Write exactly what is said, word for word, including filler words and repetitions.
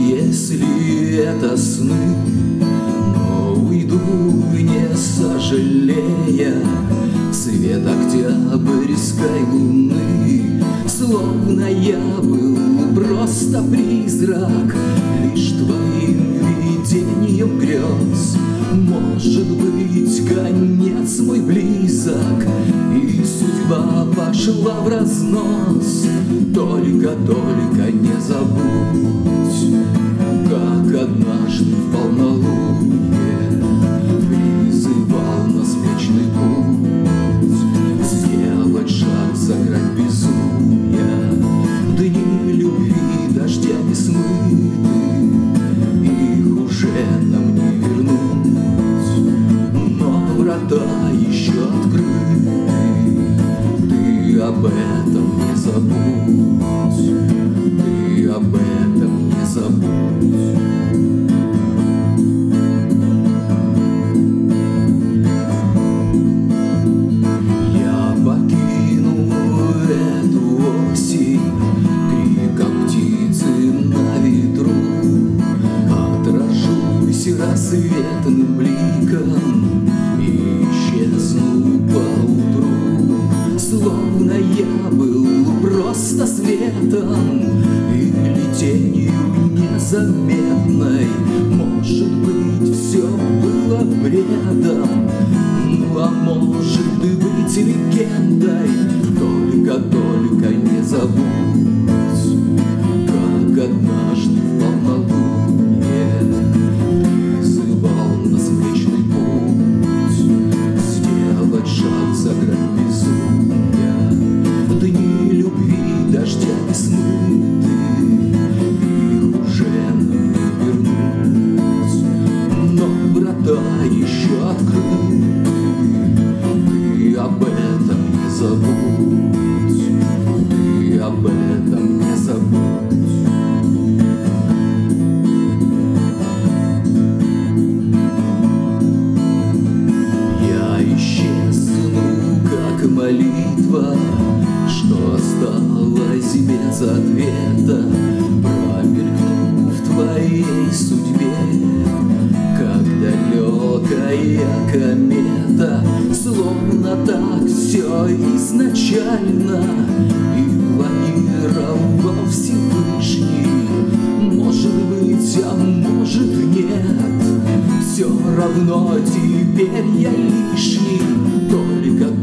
если это сны, но уйду, не сожалея, в свет октябрьской луны. Словно я был просто призрак, лишь твоим видением грез. Может быть, конец мой близок, и судьба пошла в разнос. Только-только не забудь, как однажды в полнолуние призывал нас в Млечный Путь сделать шаг за грань безумия. Дни любви дождями смыты, их уже нам не вернуть, но врата еще открыты. Ты об этом не забудь, ты об этом не забудь. Я покину эту осень криком птицы на ветру, отражусь рассветным бликом и исчезну поутру. Словно я был просто светом или тенью незаметной. Может быть, все было бредом, ну а может быть легендой. Только-только не забудь, как однажды в полнолуние призывал нас в Млечный Путь сделать шаг за грань безумия. Дни любви дождями смыты, их уже нам не вернуть, но врата еще открыты. Ты об этом не забудь, ты об этом не забудь. Я исчезну, как молитва, что осталось без ответа, промелькну в твоей судьбе, как далекая комета. Словно так все изначально и планировал Всевышний. Может быть, а может нет, все равно теперь я лишний. Только